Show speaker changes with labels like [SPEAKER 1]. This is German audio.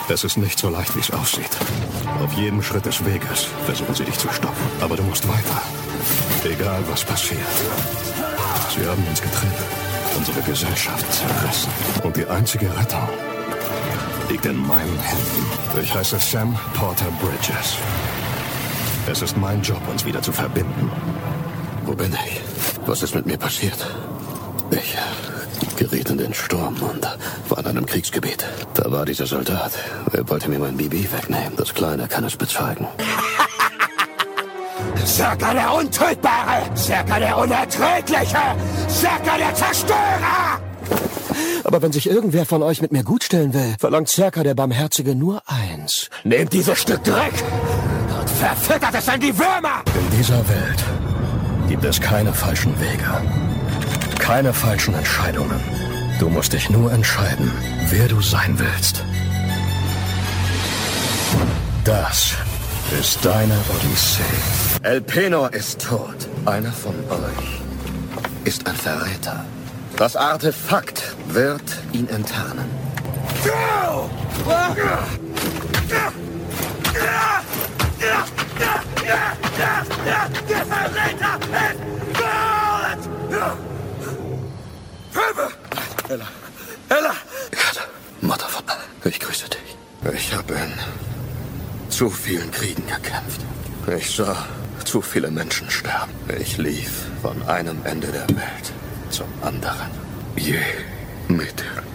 [SPEAKER 1] Es ist nicht so leicht, wie es aussieht. Auf jedem Schritt des Weges versuchen sie dich zu stoppen. Aber du musst weiter. Egal, was passiert. Sie haben uns getrennt, unsere Gesellschaft zerrissen. Und die einzige Rettung liegt in meinen Händen. Ich heiße Sam Porter Bridges. Es ist mein Job, uns wieder zu verbinden.
[SPEAKER 2] Wo bin ich? Was ist mit mir passiert? Ich geriet in den Sturm und war in einem Kriegsgebiet. Da war dieser Soldat. Er wollte mir mein BB wegnehmen. Das Kleine kann es bezeugen.
[SPEAKER 3] Circa der Untötbare! Circa der Unerträgliche! Circa der Zerstörer!
[SPEAKER 4] Aber wenn sich irgendwer von euch mit mir gutstellen will, verlangt Circa der Barmherzige nur eins.
[SPEAKER 3] Nehmt dieses Stück Dreck und verfüttert es an die Würmer!
[SPEAKER 1] In dieser Welt gibt es keine falschen Wege. Keine falschen Entscheidungen. Du musst dich nur entscheiden, wer du sein willst. Das ist deine Odyssee.
[SPEAKER 2] El Penor ist tot. Einer von euch ist ein Verräter. Das Artefakt wird ihn enttarnen.
[SPEAKER 3] Der Verräter ist tot!
[SPEAKER 2] Ella! Ella! Muttervater, ich grüße dich. Ich habe in zu vielen Kriegen gekämpft. Ich sah zu viele Menschen sterben. Ich lief von einem Ende der Welt zum anderen. Je mit